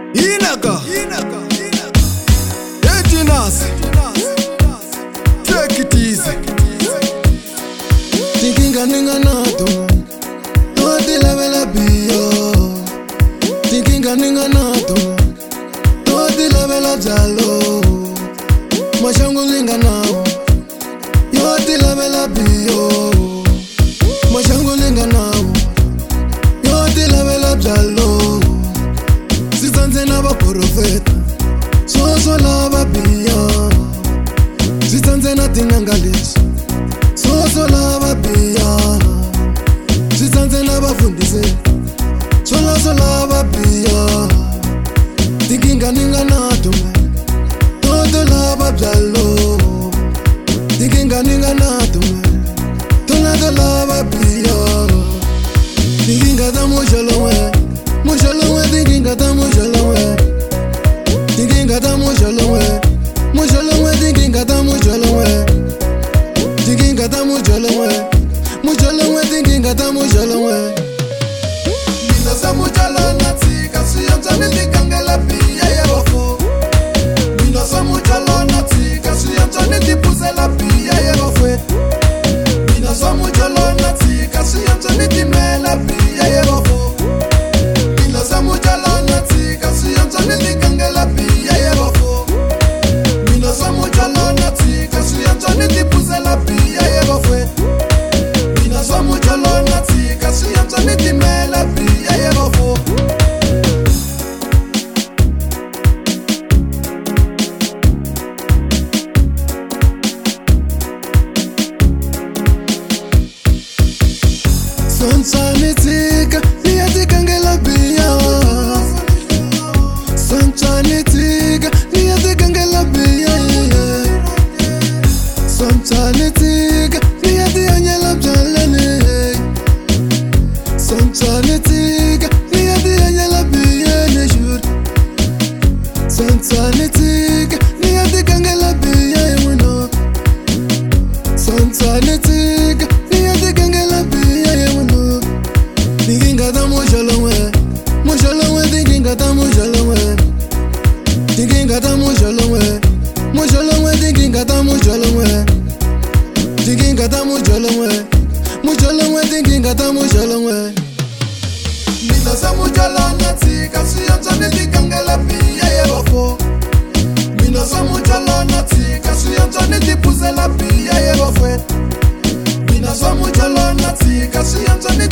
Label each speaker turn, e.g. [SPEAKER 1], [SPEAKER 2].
[SPEAKER 1] Inaka Etinas Take it easy
[SPEAKER 2] Tinkinga ninga nato Toti lavela bio Tinkinga ninga nato Toti lavela jalo Mashangu linga nao Yoti lavela bio Mashangu linga nao Yoti lavela jalo Sitanze na ba profeta So lava bio Sitanze na tinangalisi So lava bio Sitanze na ba fundise So lava bio Tinkinga ninga nato Todo lava jalo Tinkinga ninga nato Todo lava bio Tinkinga da mojalo tinkinga da mojalo Tinkinga da mojalo tinkinga da mojalo Tinkinga da mojalo tinkinga da mojalo Mina sa mojalo natika siyamza nilikangela pia ya wafo Mina sa mojalo natika siyamza nitipuzela pia ya wafwe Mina sa mojalo natika siyamza nitimela pia ya wafo Mina sa mojalo natika siyamza nilikangela pia ya wafo Mina sa mojalo natika siyamza nitipuzela pia ya wafwe Mina sa mojalo natika siyamza nitimela pia ya wafo Sonchanitika, niyatikangela pia Sonchanitika, niyatikangela pia Sonchanitika, niyatianyela pjalene Sonchanitika, niyatianyela pia neshur Sonchanitika, niyatikangela pia emuno Sonchanitika, niyatikangela pia emuno Tinkinga da mojalo tinkinga da mojalo Tinkinga da mojalo tinkinga da mojalo Tinkinga da mojalo tinkinga da mojalo Mina sa mojalo natika siyamza nilikangela pia ya wafo Mina sa mojalo natika siyamza nitipuzela pia ya wafwe Mina sa mojalo natika siyamza